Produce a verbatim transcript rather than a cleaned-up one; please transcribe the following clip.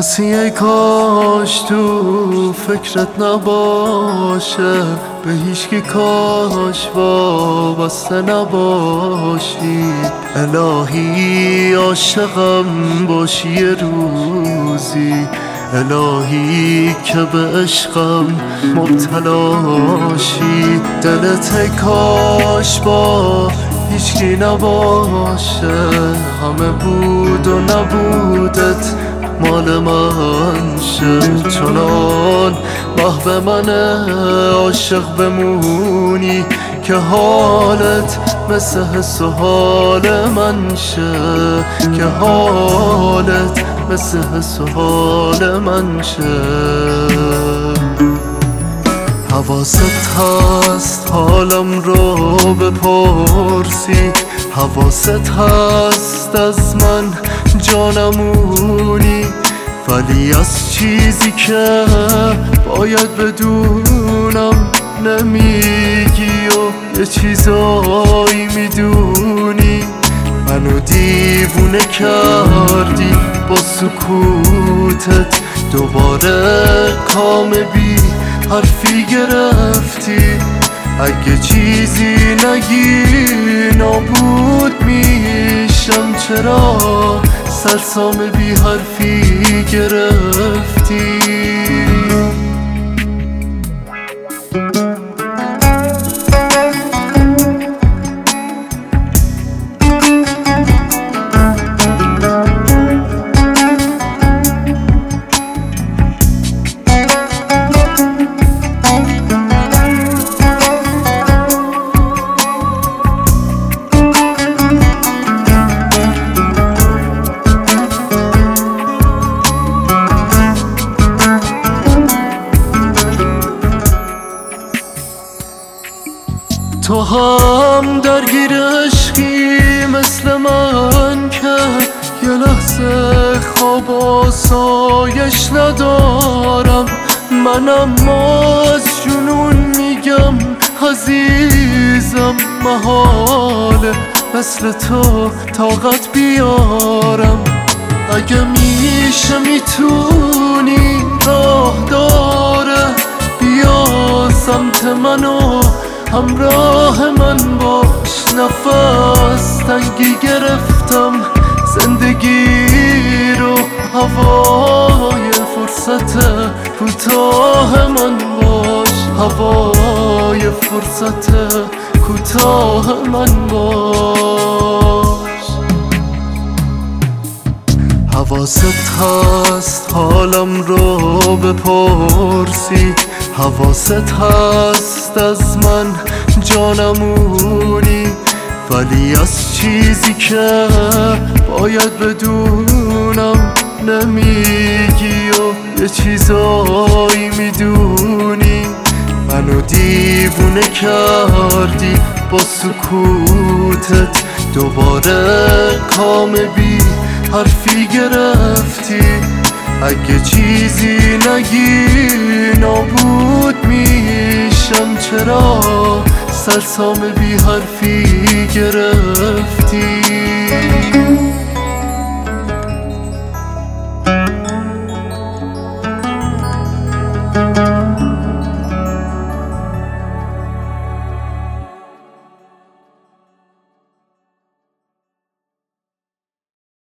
کسی ای کاش تو فکرت نباشه، به هیچکی کاش وابسته نباشی. الهی عاشقم باشی یه روزی، الهی که به عشقم مبتلاشی. دلت ای کاش با هیچکی نباشه، همه بود و نبودت مال من شه. چنان محو من عاشق بمونی که حالت مثل حس و حال من شه، که حالت مثل حس و حال من شه. حواست هست حالم رو بپرسی، حواست هست از من جانمونی، ولی از چیزی که باید بدونم نمیگی و یه چیزایی میدونی. منو دیوونه کردی با سکوتت، دوباره کام بی حرفی گرفتی. اگه چیزی نگی نابود میشم، چرا سرسام بی حرفی گرفتی؟ تو هم درگیر عشقی مثل من که یه لحظه خواب آسایش ندارم. من اما از جنون میگم عزیزم، محاله مثل تو طاقت بیارم. اگه میشه میتونی راه داره بیا سمت منو همراه من باش. نفس تنگی گرفتم زندگی رو، هوای فرصت کوتاه من باش، هوای فرصت کوتاه من باش. حواست هست حالم رو بپرسی، حواست هست از من جانمونی، ولی از چیزی که باید بدونم نمیگی و یه چیزایی میدونی. منو دیوونه کردی با سکوتت، دوباره کام بی حرفی گرفتی. اگه چیزی نگی نابود میشم، چرا سرسام بی حرفی گرفتی؟